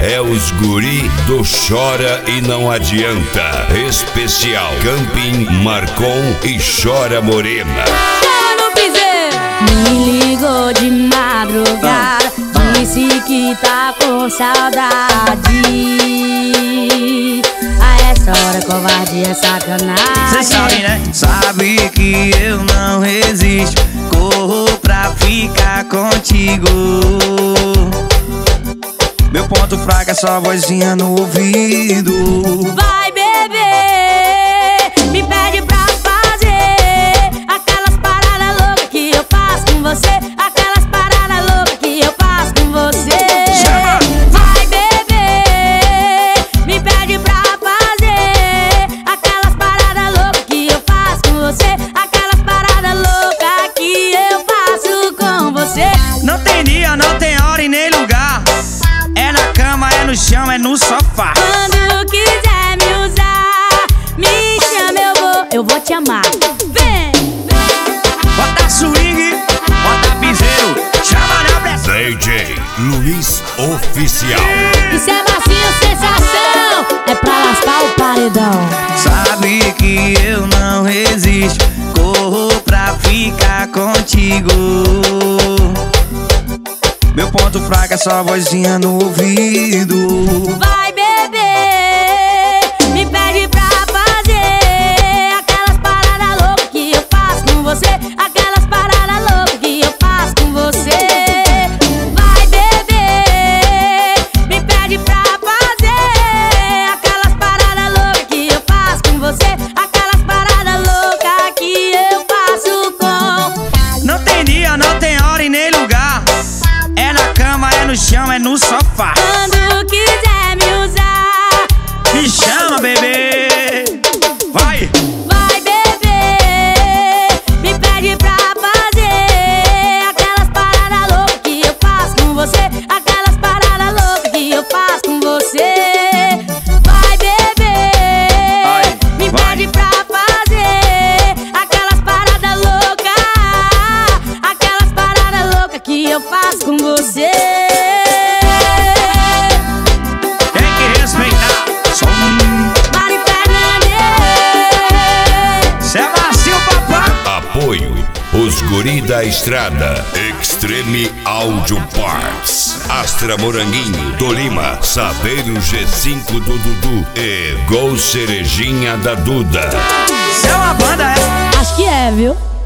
é os guri do Chora e Não Adianta. Especial Camping, Marcon e Chora Morena. No piseiro. Me ligou de madrugada, disse que tá com saudade. A essa hora covardia é sacanagem. Cê sabe, né? Sabe que eu não resisto, corro pra ficar contigo. Meu ponto fraco é só vozinha no ouvido. Vai beber, me pede pra fazer aquelas paradas loucas que eu faço com você. Aquelas paradas loucas que eu faço com você. Vai beber, me pede pra fazer aquelas paradas loucas que eu faço com você. Aquelas paradas loucas que eu faço com você. Não tem dia, não tem hora e nem lugar. É na cama, é no chão, é no sofá. Quando quiser me usar, me chama, eu vou te amar. Vem! Bota swing, bota piseiro, chama na pressão. DJ Luiz Oficial. Isso é macio, sensação, é pra lascar o paredão. Sabe que eu não resisto, corro pra ficar contigo. Meu ponto fraco é só vozinha no ouvido. Vai beber, me pede pra fazer aquelas paradas loucas que eu faço com você. Aquelas paradas loucas que eu faço com você. Vai beber, me pede pra fazer aquelas paradas loucas que eu faço com você. Aquelas paradas loucas que eu faço com. Não tem dia, não tem hora e nem lugar. É na cama, é no chão, é no sofá. Quando quiser me usar, me chama, bebê. Vai! vai beber, me pede pra fazer aquelas paradas loucas que eu faço com você. Aquelas paradas loucas que eu faço com você. Vai beber, me pede pra fazer aquelas paradas loucas. Aquelas paradas loucas que eu faço com você. Tem que respeitar. Som. Mari Fernandes. Cê é macio, papai. Apoio os guri da estrada. Extreme Audio Parts. Astra Moranguinho, Tolima, Saveiro G5 do Dudu e Gol Cerejinha da Duda. Cê é uma banda, é? Acho que é, viu?